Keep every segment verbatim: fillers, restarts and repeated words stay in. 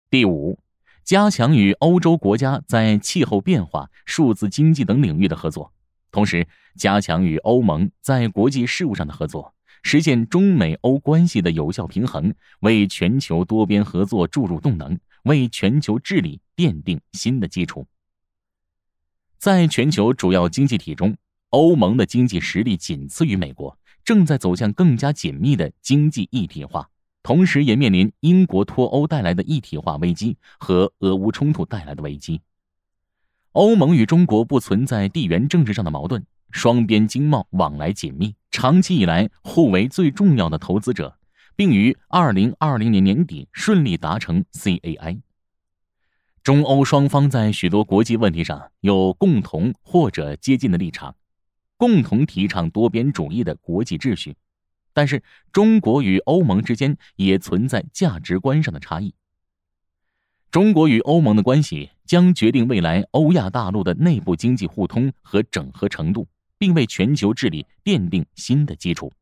第五，加强与欧洲国家在气候变化、数字经济等领域的合作，同时加强与欧盟在国际事务上的合作，实现中美欧关系的有效平衡，为全球多边合作注入动能，为全球治理奠定新的基础。在全球主要经济体中，欧盟的经济实力仅次于美国，正在走向更加紧密的经济一体化，同时也面临英国脱欧带来的一体化危机和俄乌冲突带来的危机。欧盟与中国不存在地缘政治上的矛盾，双边经贸往来紧密，长期以来互为最重要的投资者，并于二零二零年年底顺利达成 C A I。 中欧双方在许多国际问题上有共同或者接近的立场，共同提倡多边主义的国际秩序，但是中国与欧盟之间也存在价值观上的差异。中国与欧盟的关系将决定未来欧亚大陆的内部经济互通和整合程度，并为全球治理奠定新的基础。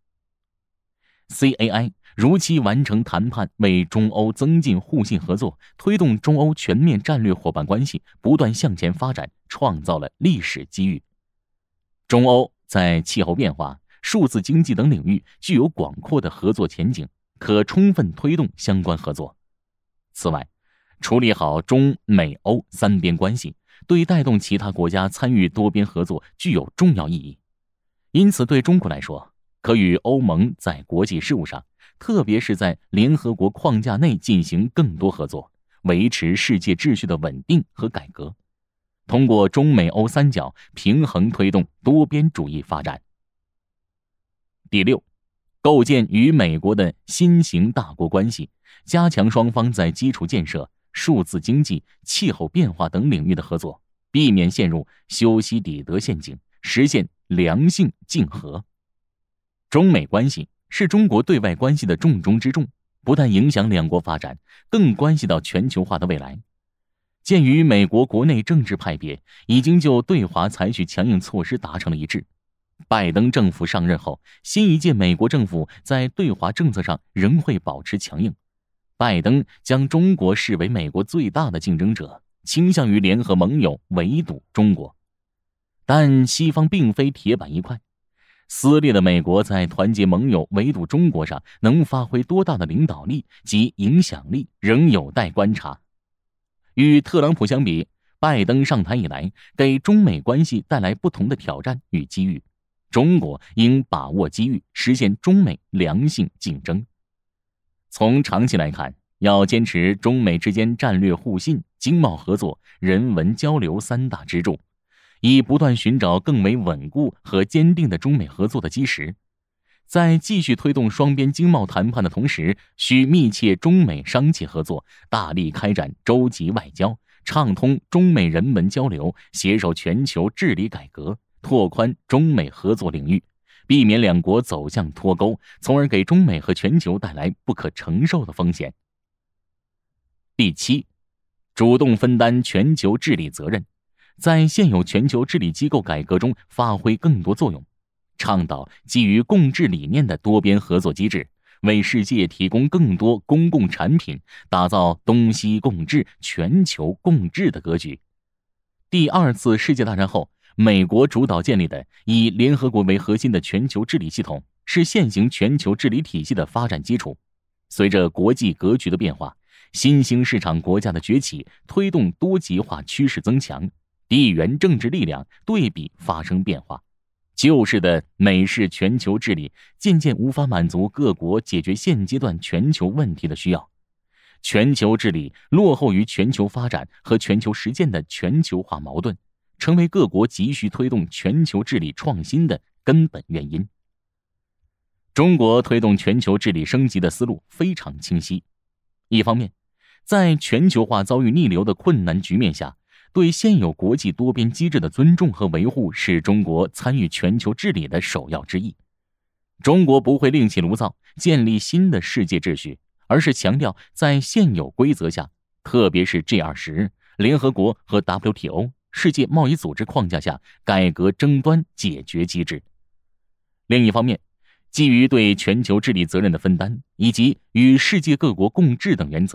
C A I 如期完成谈判，为中欧增进互信合作，推动中欧全面战略伙伴关系不断向前发展，创造了历史机遇。中欧在气候变化、数字经济等领域具有广阔的合作前景，可充分推动相关合作。此外，处理好中美欧三边关系，对带动其他国家参与多边合作具有重要意义。因此，对中国来说，可与欧盟在国际事务上，特别是在联合国框架内进行更多合作，维持世界秩序的稳定和改革，通过中美欧三角平衡推动多边主义发展。第六，构建与美国的新型大国关系，加强双方在基础建设、数字经济、气候变化等领域的合作，避免陷入修昔底德陷阱，实现良性竞合。中美关系是中国对外关系的重中之重，不但影响两国发展，更关系到全球化的未来。鉴于美国国内政治派别已经就对华采取强硬措施达成了一致，拜登政府上任后，新一届美国政府在对华政策上仍会保持强硬。拜登将中国视为美国最大的竞争者，倾向于联合盟友围堵中国。但西方并非铁板一块，撕裂的美国在团结盟友围堵中国上能发挥多大的领导力及影响力，仍有待观察。与特朗普相比，拜登上台以来，给中美关系带来不同的挑战与机遇，中国应把握机遇，实现中美良性竞争。从长期来看，要坚持中美之间战略互信、经贸合作、人文交流三大支柱，以不断寻找更为稳固和坚定的中美合作的基石。在继续推动双边经贸谈判的同时，需密切中美商界合作，大力开展洲际外交，畅通中美人文交流，携手全球治理改革，拓宽中美合作领域，避免两国走向脱钩，从而给中美和全球带来不可承受的风险。第七，主动分担全球治理责任，在现有全球治理机构改革中发挥更多作用，倡导基于共治理念的多边合作机制，为世界提供更多公共产品，打造东西共治、全球共治的格局。第二次世界大战后，美国主导建立的以联合国为核心的全球治理系统，是现行全球治理体系的发展基础。随着国际格局的变化，新兴市场国家的崛起，推动多极化趋势增强，地缘政治力量对比发生变化，旧式的美式全球治理渐渐无法满足各国解决现阶段全球问题的需要，全球治理落后于全球发展和全球实践的全球化矛盾，成为各国急需推动全球治理创新的根本原因。中国推动全球治理升级的思路非常清晰。一方面，在全球化遭遇逆流的困难局面下，对现有国际多边机制的尊重和维护是中国参与全球治理的首要之义。中国不会另起炉灶，建立新的世界秩序，而是强调在现有规则下，特别是 G 二十、联合国和 W T O 世界贸易组织框架下改革争端解决机制。另一方面，基于对全球治理责任的分担以及与世界各国共治等原则，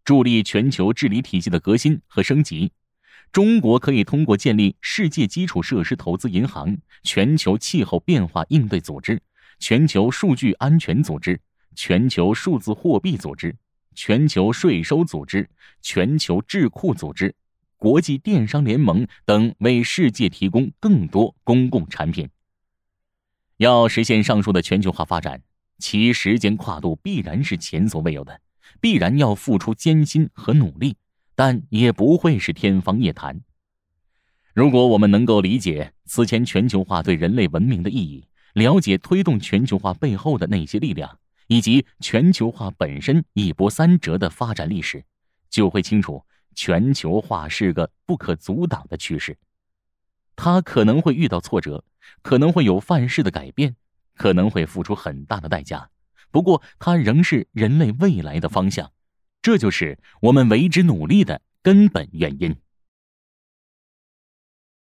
助力全球治理体系的革新和升级。中国可以通过建立世界基础设施投资银行、全球气候变化应对组织、全球数据安全组织、全球数字货币组织、全球税收组织、全球智库组织、国际电商联盟等，为世界提供更多公共产品。要实现上述的全球化发展，其时间跨度必然是前所未有的，必然要付出艰辛和努力，但也不会是天方夜谭。如果我们能够理解此前全球化对人类文明的意义，了解推动全球化背后的那些力量，以及全球化本身一波三折的发展历史，就会清楚全球化是个不可阻挡的趋势。它可能会遇到挫折，可能会有范式的改变，可能会付出很大的代价，不过它仍是人类未来的方向，这就是我们为之努力的根本原因。